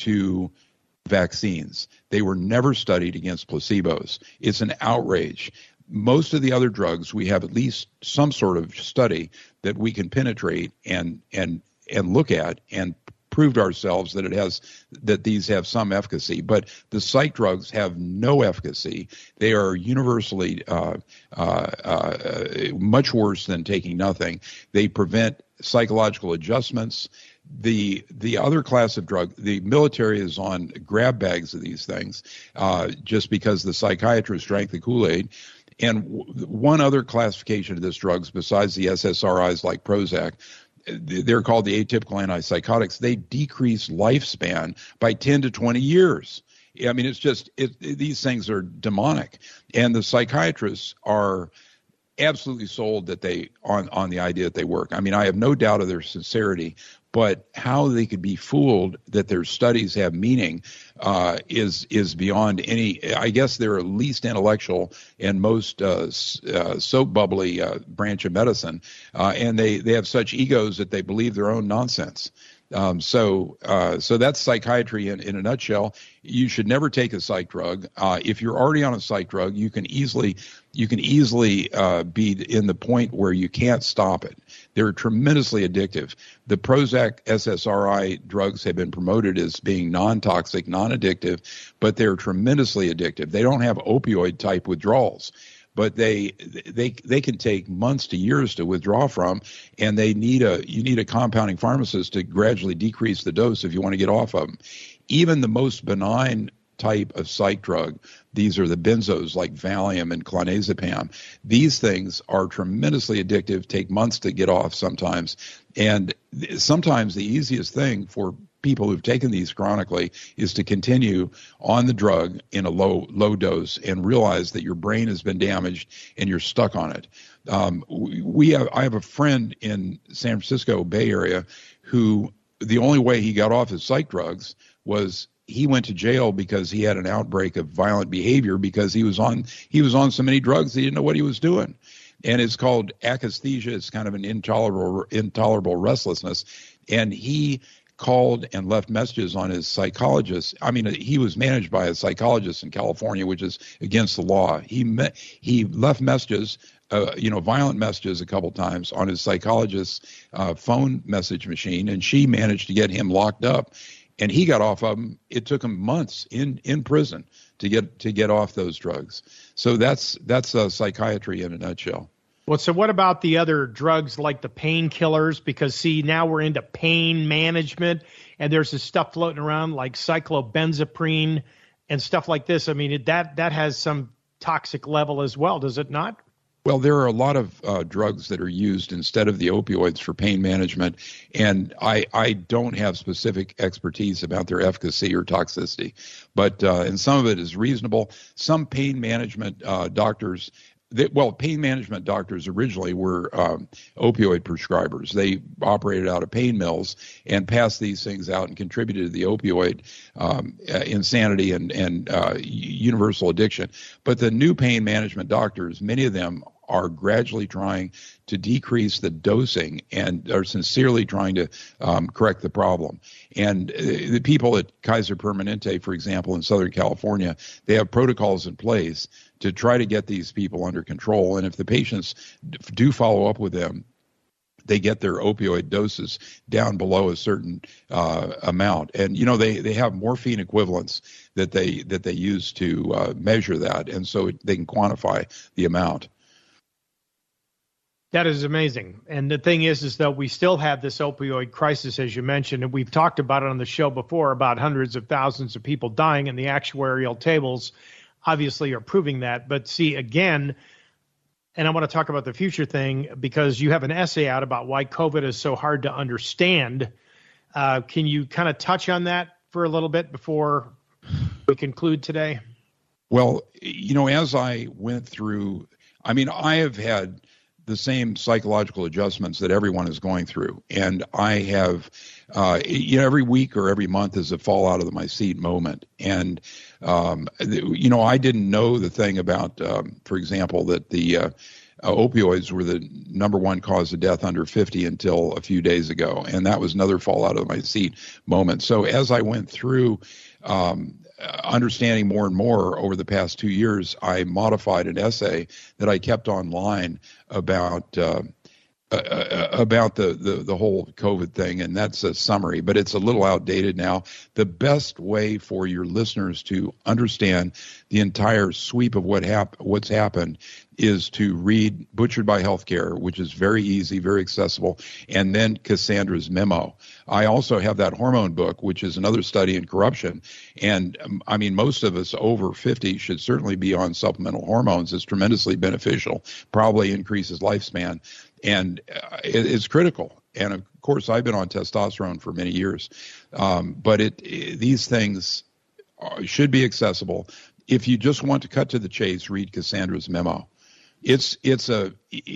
to vaccines. They were never studied against placebos. It's an outrage. Most of the other drugs, we have at least some sort of study that we can penetrate and and and look at and proved ourselves that it has that these have some efficacy, but the psych drugs have no efficacy. They are universally uh, uh, uh, much worse than taking nothing. They prevent psychological adjustments. The the other class of drug, the military is on grab bags of these things uh, just because the psychiatrists drank the Kool-Aid. And w- one other classification of this drugs besides the S S R Is like Prozac, they're called the atypical antipsychotics. They decrease lifespan by ten to twenty years. I mean, it's just, it, it, these things are demonic. And the psychiatrists are absolutely sold that they, on, on the idea that they work. I mean, I have no doubt of their sincerity, but how they could be fooled that their studies have meaning uh, is is beyond any. I guess they're least intellectual and most uh, uh, soap bubbly uh, branch of medicine, uh, and they, they have such egos that they believe their own nonsense. Um, so uh, so that's psychiatry in, in a nutshell. You should never take a psych drug. Uh, if you're already on a psych drug, you can easily you can easily uh, be in the point where you can't stop it. They're tremendously addictive. The Prozac S S R I drugs have been promoted as being non-toxic, non-addictive, but they're tremendously addictive. They don't have opioid-type withdrawals, but they they they can take months to years to withdraw from, and they need a you need a compounding pharmacist to gradually decrease the dose if you want to get off of them. Even the most benign type of psych drug, these are the benzos like Valium and clonazepam. These things are tremendously addictive, take months to get off sometimes, and sometimes the easiest thing for people who've taken these chronically is to continue on the drug in a low low dose and realize that your brain has been damaged and you're stuck on it. Um, we have I have a friend in San Francisco Bay Area who the only way he got off his psych drugs was he went to jail because he had an outbreak of violent behavior because he was on he was on so many drugs he didn't know what he was doing. And it's called akathisia. It's kind of an intolerable intolerable restlessness. And he called and left messages on his psychologist. I mean, he was managed by a psychologist in California, which is against the law. He met, he left messages, uh, you know, violent messages a couple times on his psychologist's uh, phone message machine, and she managed to get him locked up. And he got off of them. It took him months in, in prison to get to get off those drugs. So that's that's uh, psychiatry in a nutshell. Well, so what about the other drugs like the painkillers? Because, see, now we're into pain management, and there's this stuff floating around like cyclobenzaprine and stuff like this. I mean, it, that that has some toxic level as well, does it not? Well, there are a lot of uh, drugs that are used instead of the opioids for pain management, and I, I don't have specific expertise about their efficacy or toxicity, but uh, and some of it is reasonable. Some pain management uh, doctors, they, well, pain management doctors originally were um, opioid prescribers. They operated out of pain mills and passed these things out and contributed to the opioid um, uh, insanity and, and uh, universal addiction. But the new pain management doctors, many of them are gradually trying to decrease the dosing and are sincerely trying to um, correct the problem. And uh, the people at Kaiser Permanente, for example, in Southern California, they have protocols in place to try to get these people under control. And if the patients do follow up with them, they get their opioid doses down below a certain uh, amount. And, you know, they, they have morphine equivalents that they that they use to uh, measure that. And so they can quantify the amount. That is amazing. And the thing is, is that we still have this opioid crisis, as you mentioned, and we've talked about it on the show before about hundreds of thousands of people dying, and the actuarial tables obviously are proving that. But see, again, and I want to talk about the future thing because you have an essay out about why COVID is so hard to understand. Uh, can you kind of touch on that for a little bit before we conclude today? Well, you know, as I went through, I mean, I have had the same psychological adjustments that everyone is going through. And I have, uh, you know, every week or every month is a fall out of my seat moment. And, um, you know, I didn't know the thing about, um, for example, that the uh, uh, opioids were the number one cause of death under fifty until a few days ago. And that was another fall out of my seat moment. So as I went through, um, understanding more and more over the past two years, I modified an essay that I kept online about uh, uh, about the, the, the whole COVID thing, and that's a summary, but it's a little outdated now. The best way for your listeners to understand the entire sweep of what hap- what's happened is to read Butchered by Healthcare, which is very easy, very accessible, and then Cassandra's Memo. I also have that hormone book, which is another study in corruption. And um, I mean, most of us over fifty should certainly be on supplemental hormones. It's tremendously beneficial, probably increases lifespan, and uh, it, it's critical. And of course, I've been on testosterone for many years, um, but it, it these things are, should be accessible. If you just want to cut to the chase, read Cassandra's Memo. It's it's a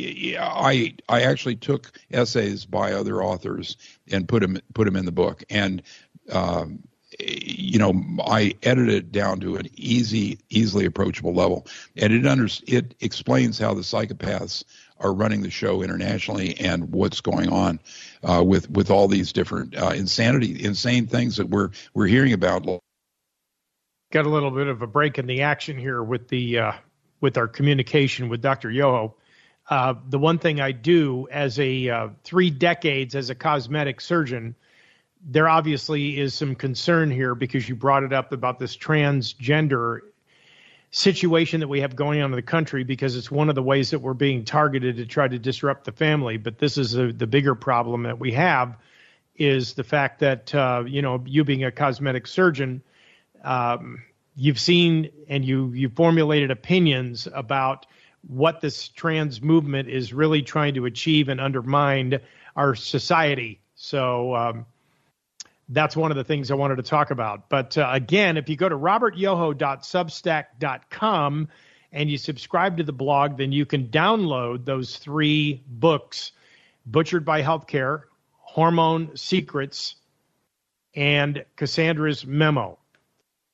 I I actually took essays by other authors and put them put them in the book, and um, you know I edited it down to an easy easily approachable level, and it under it explains how the psychopaths are running the show internationally and what's going on uh, with with all these different uh, insanity insane things that we're we're hearing about. Got a little bit of a break in the action here with the. Uh... with our communication with Doctor Yoho. Uh, the one thing I do as a uh, three decades as a cosmetic surgeon, there obviously is some concern here because you brought it up about this transgender situation that we have going on in the country, because it's one of the ways that we're being targeted to try to disrupt the family. But this is a, the bigger problem that we have is the fact that, uh, you know, you being a cosmetic surgeon, um, you've seen and you you formulated opinions about what this trans movement is really trying to achieve and undermine our society. So um, that's one of the things I wanted to talk about. But uh, again, if you go to robert yoho dot substack dot com and you subscribe to the blog, then you can download those three books, Butchered by Healthcare, Hormone Secrets, and Cassandra's Memo.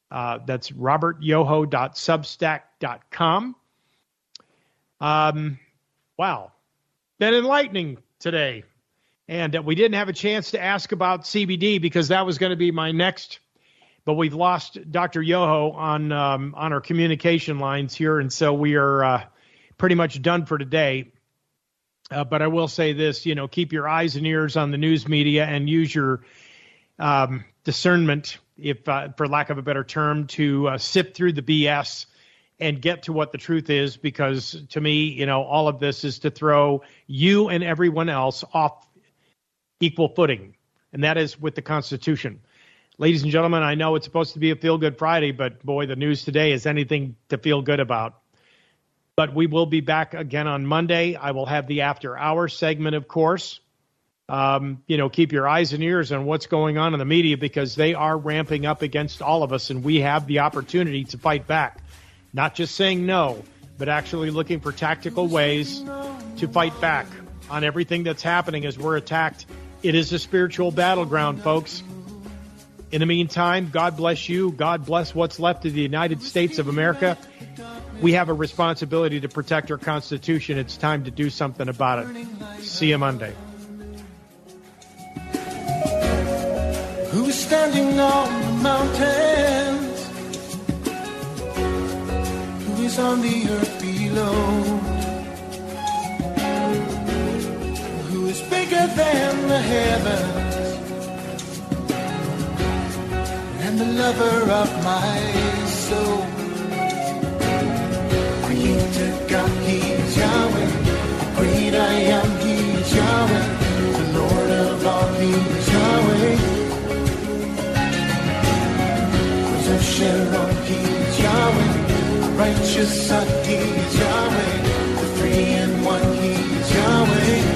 Uh, that's robert yoho dot substack dot com. Um, wow. Been enlightening today. And uh, we didn't have a chance to ask about C B D because that was going to be my next, but we've lost Doctor Yoho on um, on our communication lines here, and so we are uh, pretty much done for today. Uh, but I will say this, you know, keep your eyes and ears on the news media and use your um, discernment, if uh, for lack of a better term, to uh, sift through the B S and get to what the truth is, because to me, you know, all of this is to throw you and everyone else off equal footing, and that is with the Constitution. Ladies and gentlemen, I know it's supposed to be a feel-good Friday, but boy, the news today is anything to feel good about. But we will be back again on Monday. I will have the after-hour segment, of course. Um, you know, keep your eyes and ears on what's going on in the media, because they are ramping up against all of us, and we have the opportunity to fight back. Not just saying no, but actually looking for tactical ways to fight back on everything that's happening as we're attacked. It is a spiritual battleground, folks. In the meantime, God bless you. God bless what's left of the United States of America. We have a responsibility to protect our Constitution. It's time to do something about it. See you Monday. Who is standing on the mountains? Who is on the earth below? Who is bigger than the heavens? And the lover of my soul. Creator God, He's Yahweh. Great I am, He's Yahweh. The Lord of all, He's Yahweh. Rose of Sharon, He's Yahweh. Righteous Son, He's Yahweh. The three in one, He's Yahweh.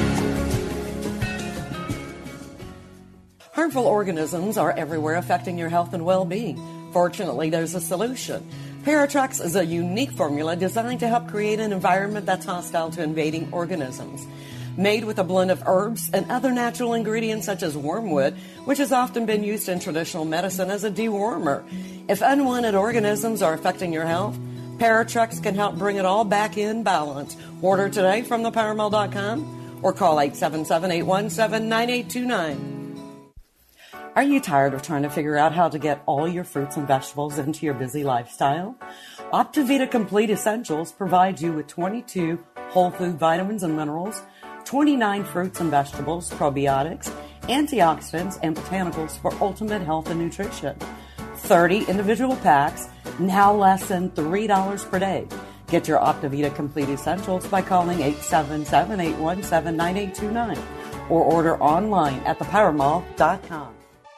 Harmful organisms are everywhere, affecting your health and well-being. Fortunately, there's a solution. Paratrex is a unique formula designed to help create an environment that's hostile to invading organisms. Made with a blend of herbs and other natural ingredients such as wormwood, which has often been used in traditional medicine as a dewormer. If unwanted organisms are affecting your health, Paratrex can help bring it all back in balance. Order today from the power mall dot com or call eight seven seven, eight one seven, nine eight two nine. Are you tired of trying to figure out how to get all your fruits and vegetables into your busy lifestyle? OptiVita Complete Essentials provides you with twenty-two whole food vitamins and minerals, twenty-nine fruits and vegetables, probiotics, antioxidants, and botanicals for ultimate health and nutrition. thirty individual packs, now less than three dollars per day. Get your OptiVita Complete Essentials by calling eight seven seven, eight one seven, nine eight two nine or order online at the power mall dot com.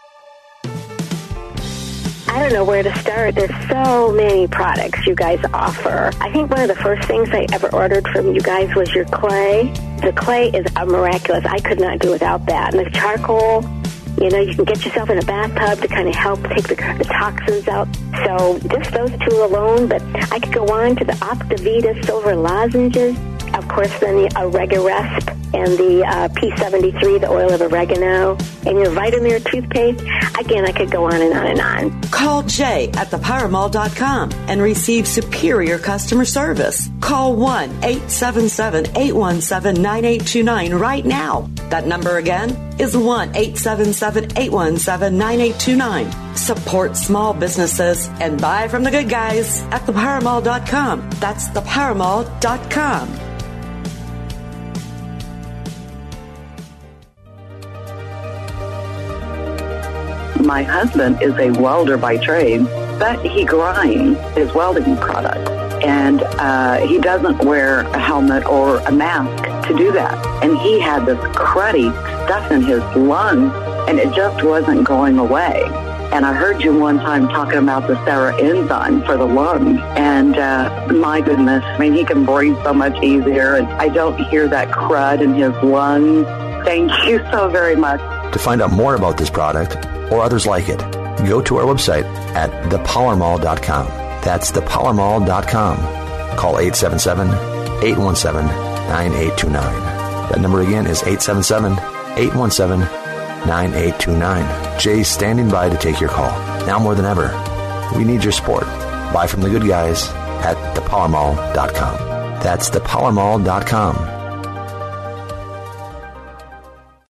I don't know where to start. There's so many products you guys offer. I think one of the first things I ever ordered from you guys was your clay. The clay is a miraculous. I could not do without that. And the charcoal, you know, you can get yourself in a bathtub to kind of help take the, the toxins out. So just those two alone, but I could go on to the OptiVita Silver Lozenges. Of course, then the Oregaresp and the uh, P seventy-three, the oil of oregano, and your Vitamir toothpaste. Again, I could go on and on and on. Call Jay at the power mall dot com and receive superior customer service. Call one eight seven seven, eight one seven, nine eight two nine right now. That number again is one eight seven seven, eight one seven, nine eight two nine. Support small businesses and buy from the good guys at the power mall dot com. That's the power mall dot com. My husband is a welder by trade, but he grinds his welding product. And uh, he doesn't wear a helmet or a mask to do that. And he had this cruddy stuff in his lungs, and it just wasn't going away. And I heard you one time talking about the Sarah enzyme for the lungs. And uh, my goodness, I mean, he can breathe so much easier, and I don't hear that crud in his lungs. Thank you so very much. To find out more about this product or others like it, go to our website at the power mall dot com. That's the power mall dot com. Call eight seven seven, eight one seven, nine eight two nine. That number again is eight seven seven, eight one seven, nine eight two nine. Jay's standing by to take your call, now more than ever. We need your support. Buy from the good guys at the power mall dot com. That's the power mall dot com.